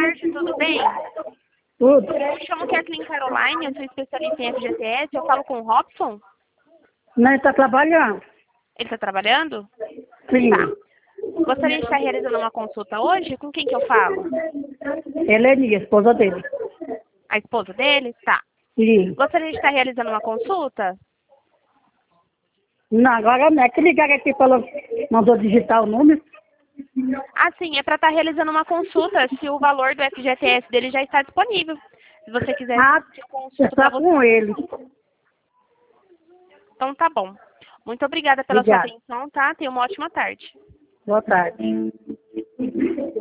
tarde, tudo bem? Tudo. Eu chamo Kathleen Caroline, eu sou especialista em FGTS, eu falo com o Robson. Não, ele está trabalhando. Ele está trabalhando? Sim. Tá. Gostaria de estar realizando uma consulta hoje? Com quem que eu falo? Eleni, a esposa dele. A esposa dele? Tá. Sim. Gostaria de estar realizando uma consulta? Não, agora não é que ligar aqui falou, mandou digitar o número. Ah, sim, é para estar realizando uma consulta se o valor do FGTS dele já está disponível. Se você quiser de consulta Está para você. com ele. Então tá bom. Muito obrigada pela sua Obrigada. atenção, tá? Tenha uma ótima tarde. Boa tarde.